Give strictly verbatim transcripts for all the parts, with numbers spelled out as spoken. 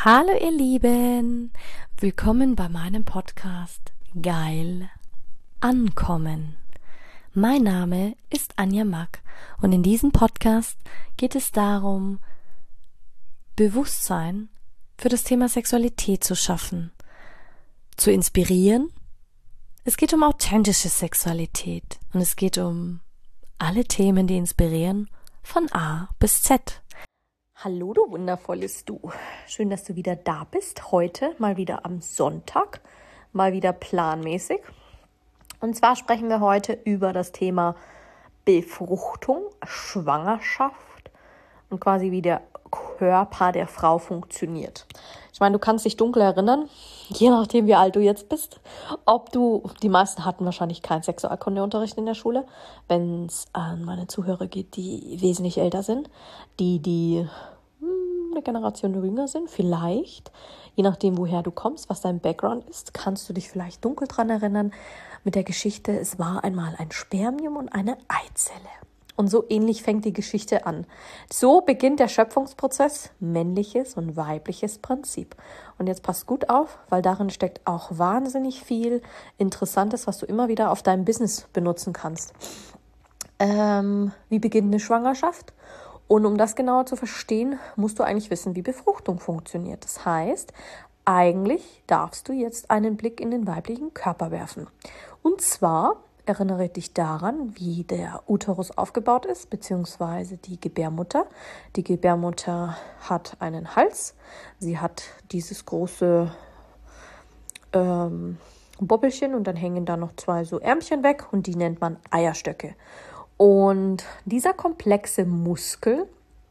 Hallo ihr Lieben, willkommen bei meinem Podcast Geil Ankommen. Mein Name ist Anja Mack und in diesem Podcast geht es darum, Bewusstsein für das Thema Sexualität zu schaffen, zu inspirieren. Es geht um authentische Sexualität und es geht um alle Themen, die inspirieren, von A bis Z. Hallo du wundervolles Du, schön, dass du wieder da bist, heute mal wieder am Sonntag, mal wieder planmäßig. Und zwar sprechen wir heute über das Thema Befruchtung, Schwangerschaft und quasi wie der Körper der Frau funktioniert. Ich meine, du kannst dich dunkel erinnern, je nachdem wie alt du jetzt bist, ob du, die meisten hatten wahrscheinlich keinen Sexualkundeunterricht in der Schule, wenn es an meine Zuhörer geht, die wesentlich älter sind, die, die hm, eine Generation jünger sind, vielleicht, je nachdem woher du kommst, was dein Background ist, kannst du dich vielleicht dunkel dran erinnern mit der Geschichte, es war einmal ein Spermium und eine Eizelle. Und so ähnlich fängt die Geschichte an. So beginnt der Schöpfungsprozess, männliches und weibliches Prinzip. Und jetzt passt gut auf, weil darin steckt auch wahnsinnig viel Interessantes, was du immer wieder auf deinem Business benutzen kannst. Ähm, wie beginnt eine Schwangerschaft? Und um das genauer zu verstehen, musst du eigentlich wissen, wie Befruchtung funktioniert. Das heißt, eigentlich darfst du jetzt einen Blick in den weiblichen Körper werfen. Und zwar erinnere dich daran, wie der Uterus aufgebaut ist, beziehungsweise die Gebärmutter. Die Gebärmutter hat einen Hals. Sie hat dieses große ähm, Bobbelchen und dann hängen da noch zwei so Ärmchen weg und die nennt man Eierstöcke. Und dieser komplexe Muskel,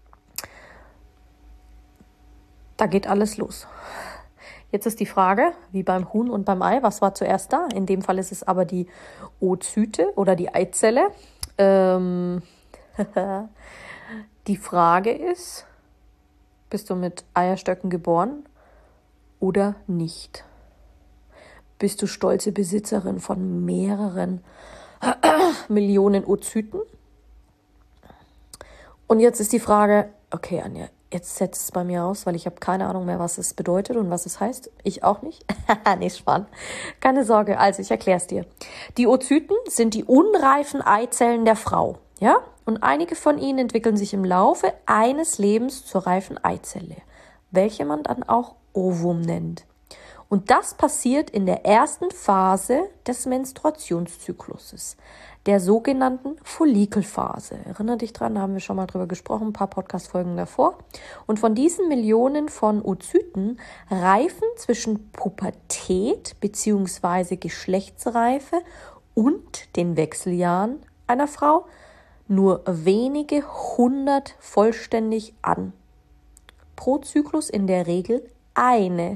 da geht alles los. Jetzt ist die Frage, wie beim Huhn und beim Ei, was war zuerst da? In dem Fall ist es aber die Oozyte oder die Eizelle. Ähm, die Frage ist, bist du mit Eierstöcken geboren oder nicht? Bist du stolze Besitzerin von mehreren Millionen Oozyten? Und jetzt ist die Frage, okay Anja, jetzt setzt es bei mir aus, weil ich habe keine Ahnung mehr, was es bedeutet und was es heißt. Ich auch nicht. Nee, spannend. Keine Sorge, also ich erkläre es dir. Die Oozyten sind die unreifen Eizellen der Frau, ja? Und einige von ihnen entwickeln sich im Laufe eines Lebens zur reifen Eizelle, welche man dann auch Ovum nennt. Und das passiert in der ersten Phase des Menstruationszykluses, der sogenannten Follikelphase. Erinnere dich dran, da haben wir schon mal drüber gesprochen, ein paar Podcast-Folgen davor. Und von diesen Millionen von Oozyten reifen zwischen Pubertät bzw. Geschlechtsreife und den Wechseljahren einer Frau nur wenige hundert vollständig an. Pro Zyklus in der Regel eine.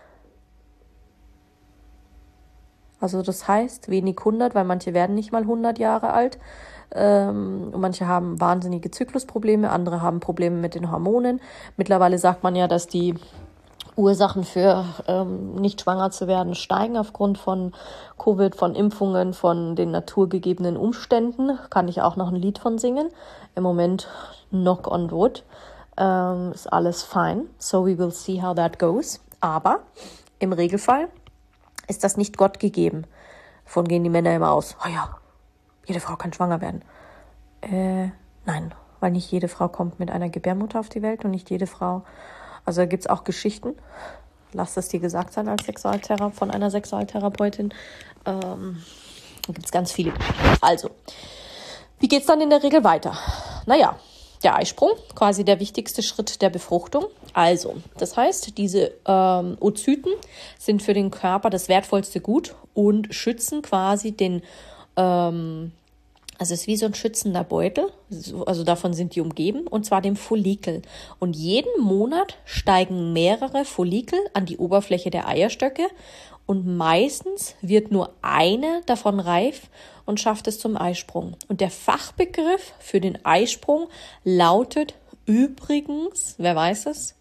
Also das heißt, wenig hundert, weil manche werden nicht mal hundert Jahre alt. Ähm, manche haben wahnsinnige Zyklusprobleme, andere haben Probleme mit den Hormonen. Mittlerweile sagt man ja, dass die Ursachen für ähm, nicht schwanger zu werden steigen aufgrund von Covid, von Impfungen, von den naturgegebenen Umständen. Kann ich auch noch ein Lied von singen. Im Moment knock on wood. Ähm, ist alles fine. So we will see how that goes. Aber im Regelfall ist das nicht Gott gegeben. Davon gehen die Männer immer aus. Oh ja, jede Frau kann schwanger werden. Äh, nein, weil nicht jede Frau kommt mit einer Gebärmutter auf die Welt und nicht jede Frau. Also da gibt es auch Geschichten. Lass es dir gesagt sein als Sexualtherapeut von einer Sexualtherapeutin. Ähm, da gibt es ganz viele. Also, wie geht es dann in der Regel weiter? Naja, der Eisprung, quasi der wichtigste Schritt der Befruchtung. Also, das heißt, diese ähm, Oozyten sind für den Körper das wertvollste Gut und schützen quasi den, ähm, also es ist wie so ein schützender Beutel, also davon sind die umgeben, und zwar dem Follikel. Und jeden Monat steigen mehrere Follikel an die Oberfläche der Eierstöcke und meistens wird nur eine davon reif und schafft es zum Eisprung. Und der Fachbegriff für den Eisprung lautet übrigens, wer weiß es?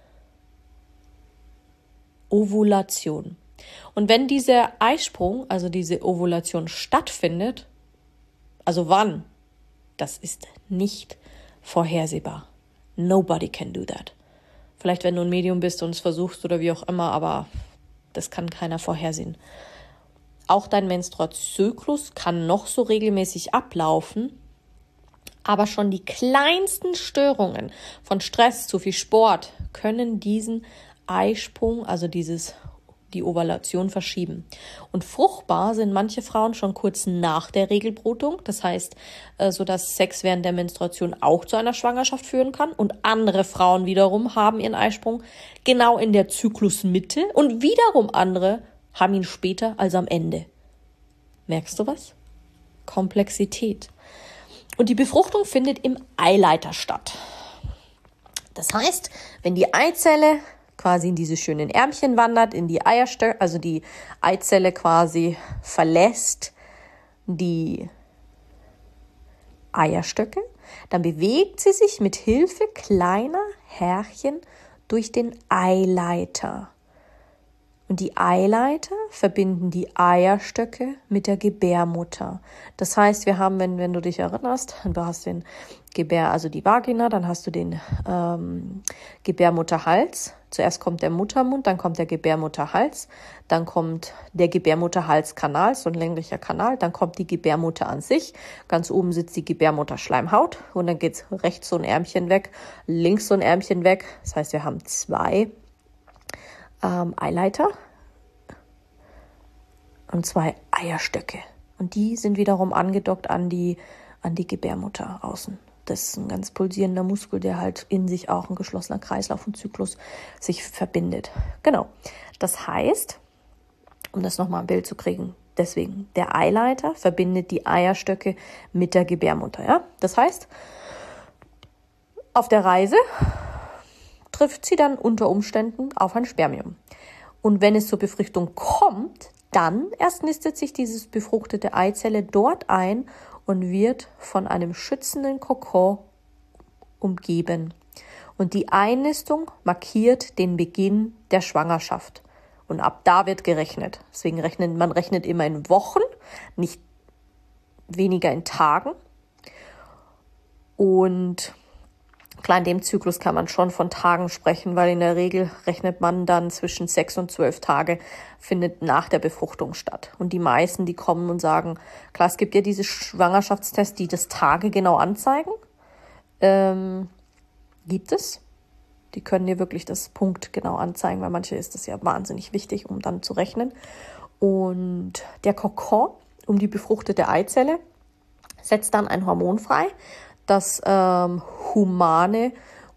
Ovulation. Und wenn dieser Eisprung, also diese Ovulation stattfindet, also wann? Das ist nicht vorhersehbar. Nobody can do that. Vielleicht, wenn du ein Medium bist und es versuchst oder wie auch immer, aber das kann keiner vorhersehen. Auch dein Menstruationszyklus kann noch so regelmäßig ablaufen, aber schon die kleinsten Störungen von Stress, zu viel Sport, können diesen Eisprung, also dieses die Ovulation verschieben. Und fruchtbar sind manche Frauen schon kurz nach der Regelblutung, das heißt, so dass Sex während der Menstruation auch zu einer Schwangerschaft führen kann. Und andere Frauen wiederum haben ihren Eisprung genau in der Zyklusmitte und wiederum andere haben ihn später, also am Ende. Merkst du was? Komplexität. Und die Befruchtung findet im Eileiter statt. Das heißt, wenn die Eizelle quasi in diese schönen Ärmchen wandert, in die Eierstöcke, also die Eizelle quasi verlässt die Eierstöcke, dann bewegt sie sich mit Hilfe kleiner Härchen durch den Eileiter. Und die Eileiter verbinden die Eierstöcke mit der Gebärmutter. Das heißt, wir haben, wenn, wenn du dich erinnerst, du hast den Gebär, also die Vagina, dann hast du den ähm, Gebärmutterhals. Zuerst kommt der Muttermund, dann kommt der Gebärmutterhals, dann kommt der Gebärmutterhalskanal, so ein länglicher Kanal, dann kommt die Gebärmutter an sich. Ganz oben sitzt die Gebärmutterschleimhaut und dann geht's rechts so ein Ärmchen weg, links so ein Ärmchen weg. Das heißt, wir haben zwei Ähm, Eileiter und zwei Eierstöcke. Und die sind wiederum angedockt an die, an die Gebärmutter außen. Das ist ein ganz pulsierender Muskel, der halt in sich auch ein geschlossener Kreislauf und Zyklus sich verbindet. Genau. Das heißt, um das nochmal ein Bild zu kriegen, deswegen, der Eileiter verbindet die Eierstöcke mit der Gebärmutter. Ja? Das heißt, auf der Reise trifft sie dann unter Umständen auf ein Spermium. Und wenn es zur Befruchtung kommt, dann erst nistet sich dieses befruchtete Eizelle dort ein und wird von einem schützenden Kokon umgeben. Und die Einnistung markiert den Beginn der Schwangerschaft. Und ab da wird gerechnet. Deswegen rechnet man rechnet immer in Wochen, nicht weniger in Tagen. Und klar, in dem Zyklus kann man schon von Tagen sprechen, weil in der Regel rechnet man dann zwischen sechs und zwölf Tage, findet nach der Befruchtung statt. Und die meisten, die kommen und sagen, klar, es gibt ja diese Schwangerschaftstests, die das Tage genau anzeigen. Ähm, gibt es. Die können dir wirklich das Punkt genau anzeigen, weil manche ist das ja wahnsinnig wichtig, um dann zu rechnen. Und der Kokon um die befruchtete Eizelle setzt dann ein Hormon frei, das ähm, humane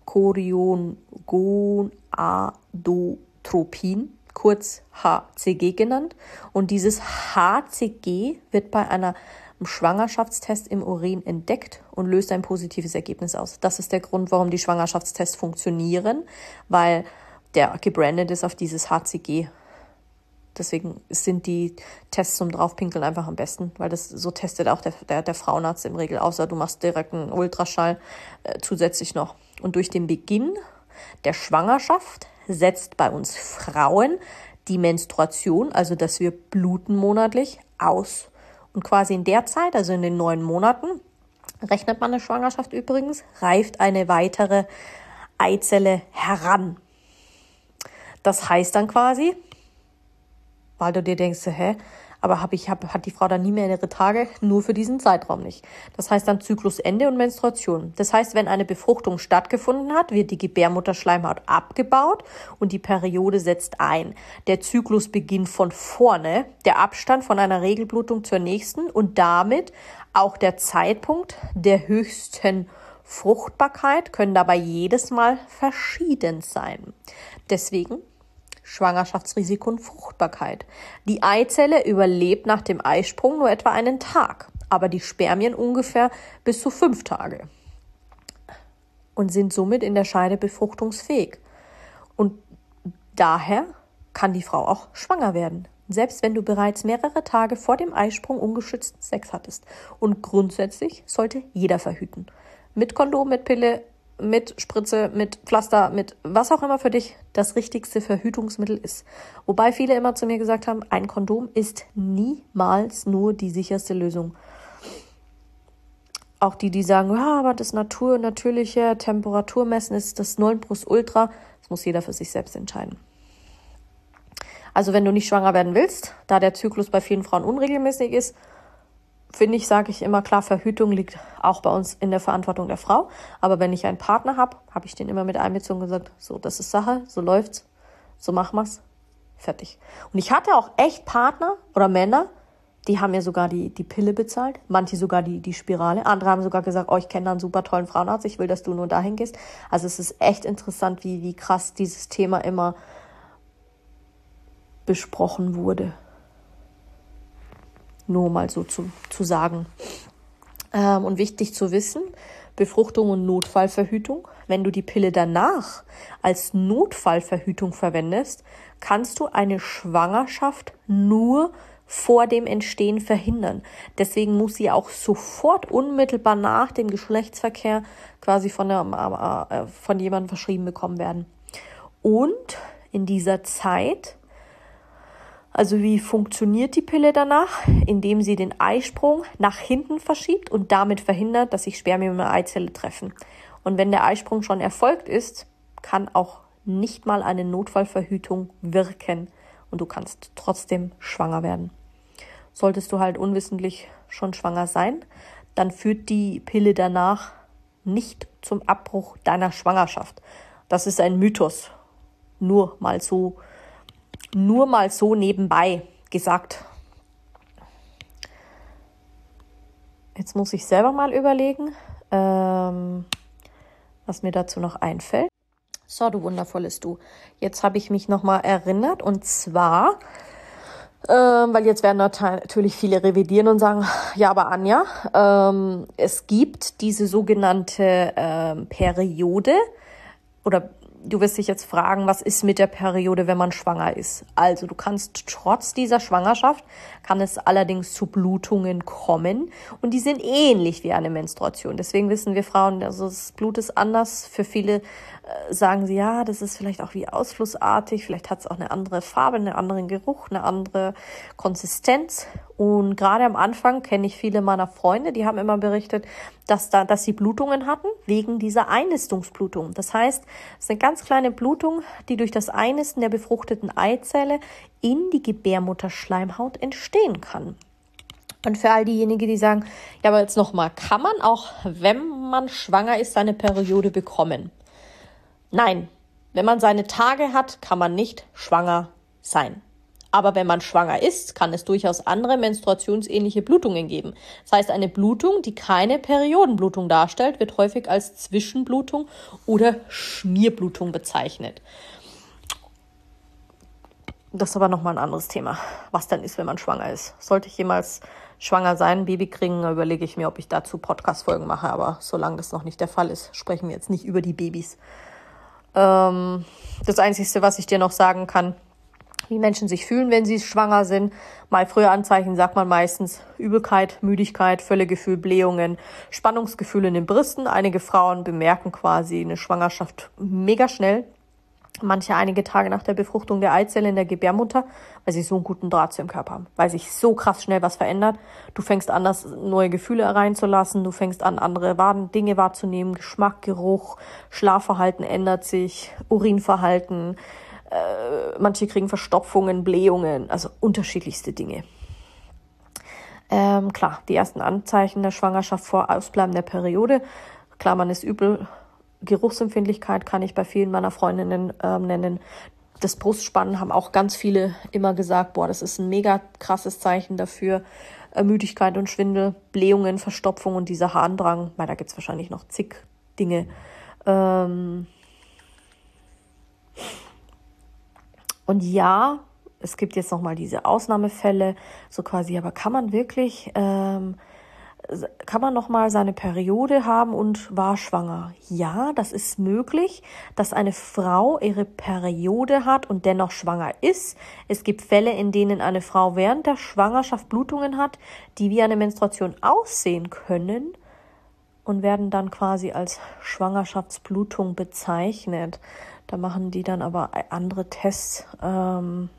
Choriogonadotropin, kurz H C G genannt. Und dieses H C G wird bei einer Schwangerschaftstest im Urin entdeckt und löst ein positives Ergebnis aus. Das ist der Grund, warum die Schwangerschaftstests funktionieren, weil der gebrandet ist auf dieses H C G. Deswegen sind die Tests zum Draufpinkeln einfach am besten, weil das so testet auch der, der, der Frauenarzt im Regel, außer du machst direkt einen Ultraschall äh, zusätzlich noch. Und durch den Beginn der Schwangerschaft setzt bei uns Frauen die Menstruation, also dass wir bluten monatlich, aus. Und quasi in der Zeit, also in den neun Monaten, rechnet man eine Schwangerschaft übrigens, reift eine weitere Eizelle heran. Das heißt dann quasi, weil du dir denkst, hä, aber hab ich, hab, hat die Frau dann nie mehr ihre Tage? Nur für diesen Zeitraum nicht. Das heißt dann Zyklusende und Menstruation. Das heißt, wenn eine Befruchtung stattgefunden hat, wird die Gebärmutterschleimhaut abgebaut und die Periode setzt ein. Der Zyklus beginnt von vorne, der Abstand von einer Regelblutung zur nächsten und damit auch der Zeitpunkt der höchsten Fruchtbarkeit können dabei jedes Mal verschieden sein. Deswegen Schwangerschaftsrisiko und Fruchtbarkeit. Die Eizelle überlebt nach dem Eisprung nur etwa einen Tag, aber die Spermien ungefähr bis zu fünf Tage und sind somit in der Scheide befruchtungsfähig. Und daher kann die Frau auch schwanger werden, selbst wenn du bereits mehrere Tage vor dem Eisprung ungeschützten Sex hattest. Und grundsätzlich sollte jeder verhüten. Mit Kondom, mit Pille, mit Spritze, mit Pflaster, mit was auch immer für dich das richtigste Verhütungsmittel ist. Wobei viele immer zu mir gesagt haben, ein Kondom ist niemals nur die sicherste Lösung. Auch die, die sagen, ja, aber das Natur, natürliche Temperaturmessen ist das Nonplusultra. Das muss jeder für sich selbst entscheiden. Also wenn du nicht schwanger werden willst, da der Zyklus bei vielen Frauen unregelmäßig ist, finde ich, sage ich immer klar, Verhütung liegt auch bei uns in der Verantwortung der Frau. Aber wenn ich einen Partner habe, habe ich den immer mit einbezogen und gesagt, so, das ist Sache, so läuft's, so machen wir's, fertig. Und ich hatte auch echt Partner oder Männer, die haben mir sogar die, die Pille bezahlt, manche sogar die, die Spirale. Andere haben sogar gesagt, oh, ich kenne da einen super tollen Frauenarzt, ich will, dass du nur dahin gehst. Also es ist echt interessant, wie, wie krass dieses Thema immer besprochen wurde. Nur mal so zu, zu sagen. Ähm, und wichtig zu wissen, Befruchtung und Notfallverhütung. Wenn du die Pille danach als Notfallverhütung verwendest, kannst du eine Schwangerschaft nur vor dem Entstehen verhindern. Deswegen muss sie auch sofort unmittelbar nach dem Geschlechtsverkehr quasi von, der, äh, von jemandem verschrieben bekommen werden. Und in dieser Zeit, also wie funktioniert die Pille danach? Indem sie den Eisprung nach hinten verschiebt und damit verhindert, dass sich Spermien und Eizelle treffen. Und wenn der Eisprung schon erfolgt ist, kann auch nicht mal eine Notfallverhütung wirken und du kannst trotzdem schwanger werden. Solltest du halt unwissentlich schon schwanger sein, dann führt die Pille danach nicht zum Abbruch deiner Schwangerschaft. Das ist ein Mythos. Nur mal so, nur mal so nebenbei gesagt. Jetzt muss ich selber mal überlegen, ähm, was mir dazu noch einfällt. So, du wundervolles Du. Jetzt habe ich mich nochmal erinnert und zwar, ähm, weil jetzt werden natürlich viele revidieren und sagen, ja, aber Anja, ähm, es gibt diese sogenannte ähm, Periode oder du wirst dich jetzt fragen, was ist mit der Periode, wenn man schwanger ist? Also du kannst trotz dieser Schwangerschaft, kann es allerdings zu Blutungen kommen und die sind ähnlich wie eine Menstruation. Deswegen wissen wir Frauen, also das Blut ist anders. Für viele äh, sagen sie, ja, das ist vielleicht auch wie ausflussartig, vielleicht hat es auch eine andere Farbe, einen anderen Geruch, eine andere Konsistenz. Und gerade am Anfang kenne ich viele meiner Freunde, die haben immer berichtet, dass da, dass sie Blutungen hatten wegen dieser Einnistungsblutung. Das heißt, es ist eine ganz kleine Blutung, die durch das Einnisten der befruchteten Eizelle in die Gebärmutterschleimhaut entstehen kann. Und für all diejenigen, die sagen, ja, aber jetzt nochmal, kann man auch, wenn man schwanger ist, seine Periode bekommen? Nein, wenn man seine Tage hat, kann man nicht schwanger sein. Aber wenn man schwanger ist, kann es durchaus andere menstruationsähnliche Blutungen geben. Das heißt, eine Blutung, die keine Periodenblutung darstellt, wird häufig als Zwischenblutung oder Schmierblutung bezeichnet. Das ist aber nochmal ein anderes Thema, was dann ist, wenn man schwanger ist. Sollte ich jemals schwanger sein, ein Baby kriegen, überlege ich mir, ob ich dazu Podcast-Folgen mache. Aber solange das noch nicht der Fall ist, sprechen wir jetzt nicht über die Babys. Ähm, das Einzige, was ich dir noch sagen kann, wie Menschen sich fühlen, wenn sie schwanger sind. Mal frühe Anzeichen sagt man meistens Übelkeit, Müdigkeit, Völlegefühl, Blähungen, Spannungsgefühle in den Brüsten. Einige Frauen bemerken quasi eine Schwangerschaft mega schnell. Manche einige Tage nach der Befruchtung der Eizelle in der Gebärmutter, weil sie so einen guten Draht zu ihrem Körper haben, weil sich so krass schnell was verändert. Du fängst an, das neue Gefühle reinzulassen, du fängst an, andere Dinge wahrzunehmen, Geschmack, Geruch, Schlafverhalten ändert sich, Urinverhalten, äh, manche kriegen Verstopfungen, Blähungen, also unterschiedlichste Dinge. Ähm, klar, die ersten Anzeichen der Schwangerschaft vor Ausbleiben der Periode, klar, man ist übel. Geruchsempfindlichkeit kann ich bei vielen meiner Freundinnen ähm, nennen. Das Brustspannen haben auch ganz viele immer gesagt, boah, das ist ein mega krasses Zeichen dafür. Äh, Müdigkeit und Schwindel, Blähungen, Verstopfung und dieser Harndrang, weil da gibt's wahrscheinlich noch zig Dinge. Ähm und ja, es gibt jetzt nochmal diese Ausnahmefälle, so quasi, aber kann man wirklich... Ähm, kann man noch mal seine Periode haben und war schwanger? Ja, das ist möglich, dass eine Frau ihre Periode hat und dennoch schwanger ist. Es gibt Fälle, in denen eine Frau während der Schwangerschaft Blutungen hat, die wie eine Menstruation aussehen können und werden dann quasi als Schwangerschaftsblutung bezeichnet. Da machen die dann aber andere Tests. Ähm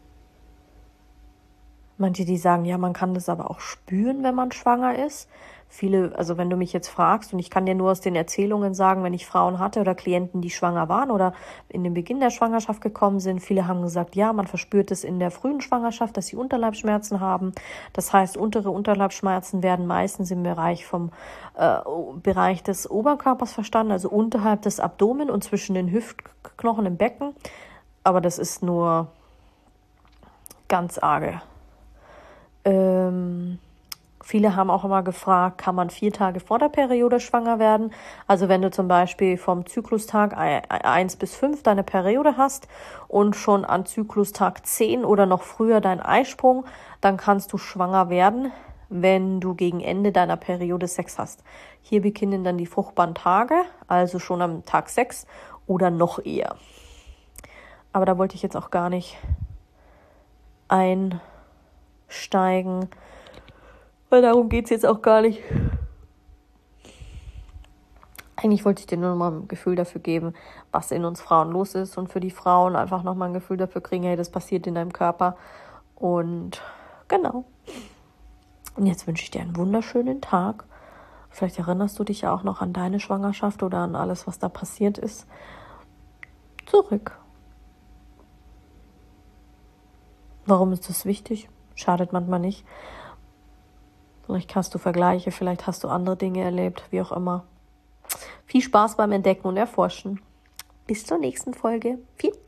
Manche, die sagen, ja, man kann das aber auch spüren, wenn man schwanger ist. viele, also wenn du mich jetzt fragst, und ich kann dir nur aus den Erzählungen sagen, wenn ich Frauen hatte oder Klienten, die schwanger waren oder in den Beginn der Schwangerschaft gekommen sind, viele haben gesagt, ja, man verspürt es in der frühen Schwangerschaft, dass sie Unterleibsschmerzen haben. Das heißt, untere Unterleibsschmerzen werden meistens im Bereich vom äh, Bereich des Oberkörpers verstanden, also unterhalb des Abdomen und zwischen den Hüftknochen im Becken. Aber das ist nur ganz arge. Ähm, viele haben auch immer gefragt, kann man vier Tage vor der Periode schwanger werden? Also wenn du zum Beispiel vom Zyklustag eins bis fünf deine Periode hast und schon an Zyklustag zehn oder noch früher dein Eisprung, dann kannst du schwanger werden, wenn du gegen Ende deiner Periode Sex hast. Hier beginnen dann die fruchtbaren Tage, also schon am Tag sechs oder noch eher. Aber da wollte ich jetzt auch gar nicht einsteigen, weil darum geht es jetzt auch gar nicht. Eigentlich wollte ich dir nur mal ein Gefühl dafür geben, was in uns Frauen los ist und für die Frauen einfach nochmal ein Gefühl dafür kriegen, hey, das passiert in deinem Körper. Und genau. Und jetzt wünsche ich dir einen wunderschönen Tag. Vielleicht erinnerst du dich ja auch noch an deine Schwangerschaft oder an alles, was da passiert ist. Zurück. Warum ist das wichtig? Schadet manchmal nicht. Vielleicht hast du Vergleiche, vielleicht hast du andere Dinge erlebt, wie auch immer. Viel Spaß beim Entdecken und Erforschen. Bis zur nächsten Folge. Viel